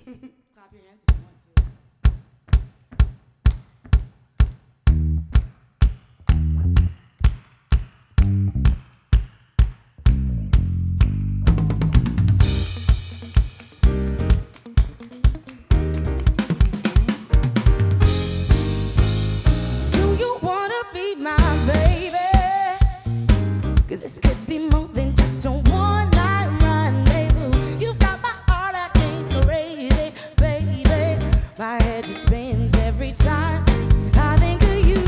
Clap your hands if you want to. This could be more than just a one-night rendezvous. You've got my heart acting crazy, baby. My head just spins every time I think of you.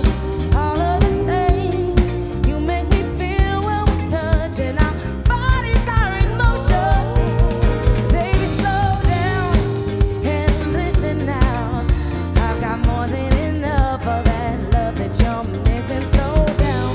All of the things you make me feel when we touch, and our bodies are in motion. Baby, slow down and listen now. I've got more than enough of that love that you're missing. Slow down.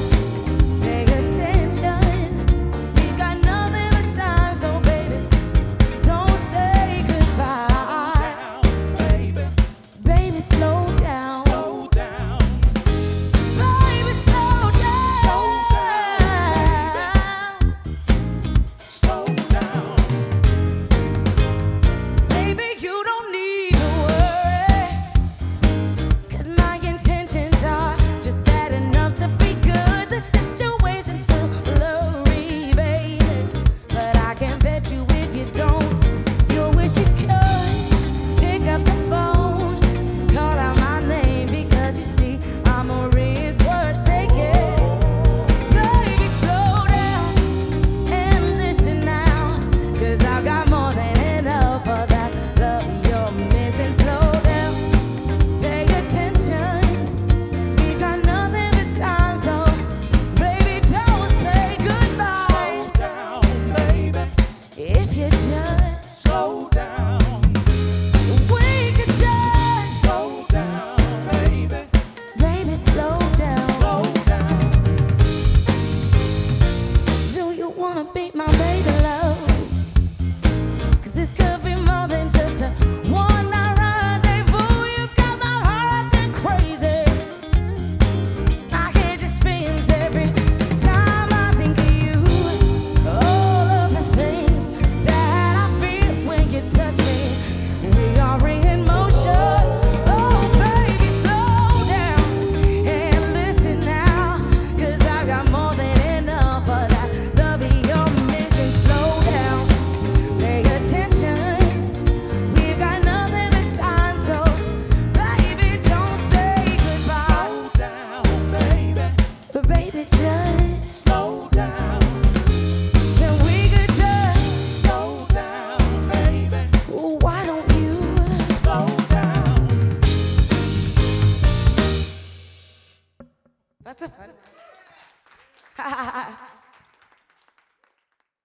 That's a fun one.